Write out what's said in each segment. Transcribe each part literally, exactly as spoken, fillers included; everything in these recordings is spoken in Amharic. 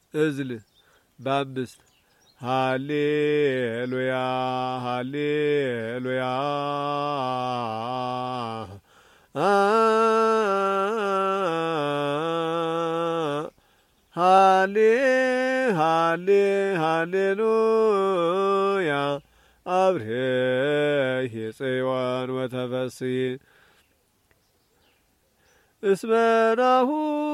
እዝል በአምስት ሃሌሉያ ሃሌሉያ ሃሌ ሃሌ ሃሌሉያ አብርሄ ጽዮን ወተፈሥሒ እስመ ናሁ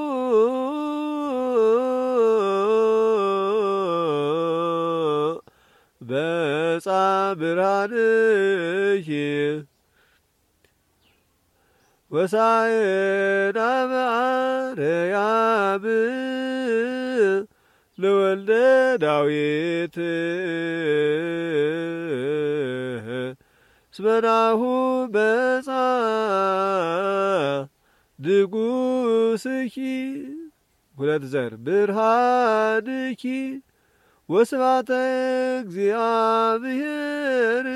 በጻ ብርሃንኪ ወሳየና በአርያም ለወልደ ዳዊት እስመ ናሁ በጻ ድጉስኪ ሁለት ዘር ብርሃንኪ ወስብሐተ እግዚአብሔር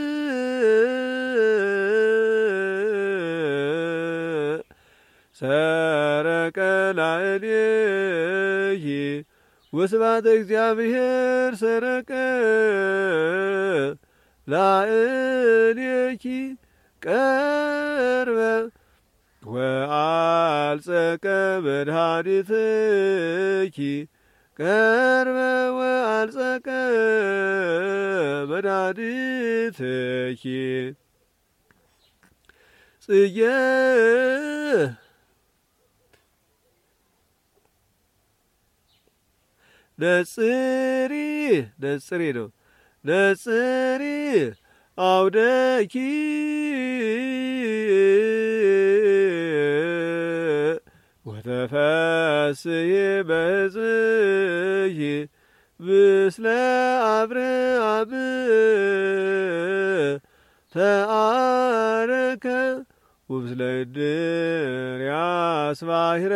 ሰረቀ ላዕሌኪ ወስብሐተ እግዚአብሔር ሰረቀ ላዕሌኪ ቀርበ ወአልጸቀ መድኃኒትኪ ቀርበ ወአልጸቀ መድኃኒትኪ ጽጌ ነጽሪ ነጽሪ ነው ነጽሪ አውደኪ ወተፈሥሒ በሕዝብኪ ምስለ አብርሃም ተአረከ ወምስለ እንድርያስ ባሕረ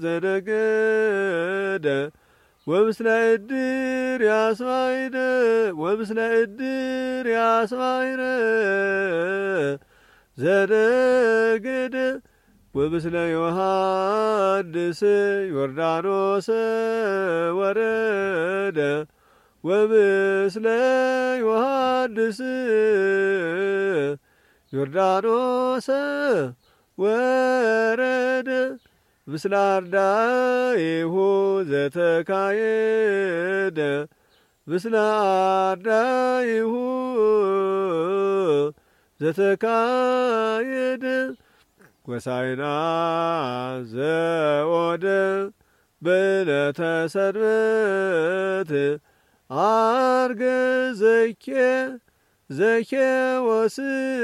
ዘነገደ ወምስለ እንድርያስ ባሕረ ወምስለ እንድርያስ ባሕረ ዘነገደ ወምስለ ዮሐንስ ዮርዳኖስ ወረደ ወምስለ ዮሐንስ ዮርዳኖስ ወረደ ምስለ አርዳኢሁ ዘተካየደ ምስለ አርዳኢሁ ዘተካየደ ወሳይና ዘወደ በዕለተ ሰንበት አርገ ዘኬ ዘኬ ወስ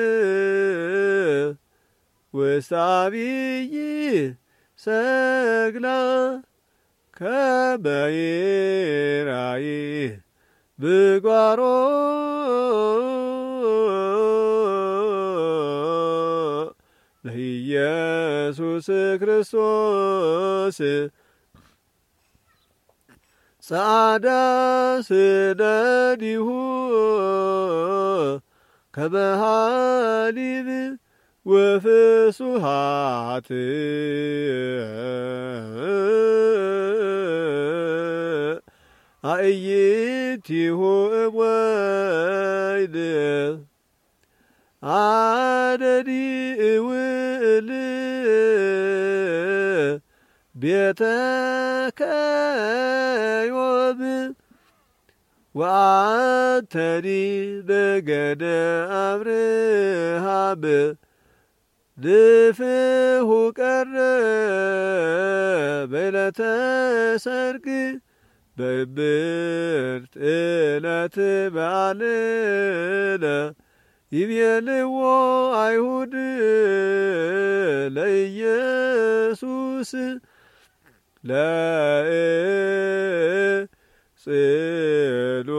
ውስተ አብይ ሰግላ ከመ ይራይ ብጓሮ ለኢየሱስ ክርስቶስ ጻዕዳ ስነዲሁ ከመ ሐሊብ ወፍሱሃት አእይንቲሁ እምወይን አነኒ እውእል ቤተከ ዮም ወአንተኒ ነገደ አብርሃም ንፍሑ ቀረ በዕለተ ሰርክ በእምርት ዕለት በዓልነ ይቤልዎ አይሁድ ለኢየሱስ ለእጽሉ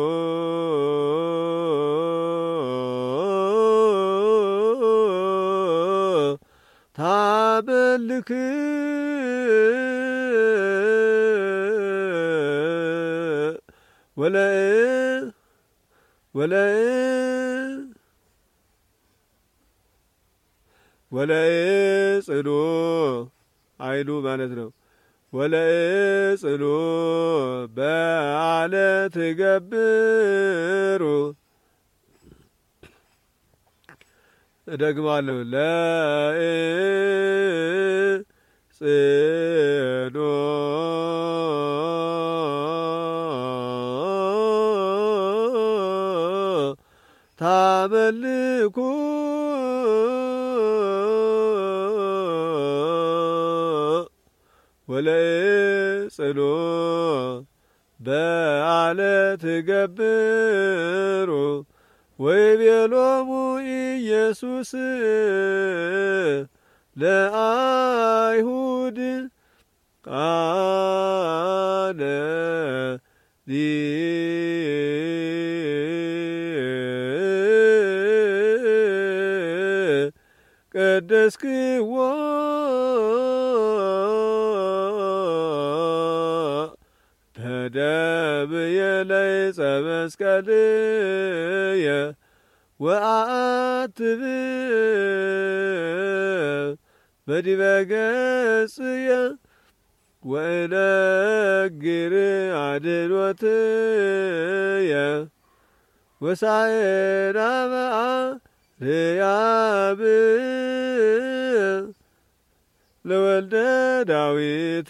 ታመልክ ወለእ ወለእ ወለእጽሉ አይሉ ማለት ነው። ወለእጽኑ በዓለ ትገብሩ እደግማለሁ ለእጽኑ ታመልኩ ወለእጽኑ በዓለ ትገብሩ ወይቤሎሙ ኢየሱስ ለአይሁድ ቃለ ቀደስክዎ በደምየ ለዕፀ መስቀልየ ወአትብ በዲበ ገጽየ ወእነግር አድኅኖትየ ወሳዕና በአርያም ለወልደ ዳዊት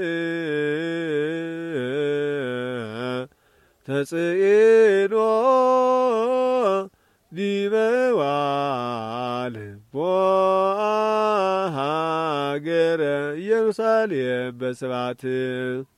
ተጽኢኖ ዲበ ዋልቦ ሀገረ ኢየሩሳሌም በስብሐት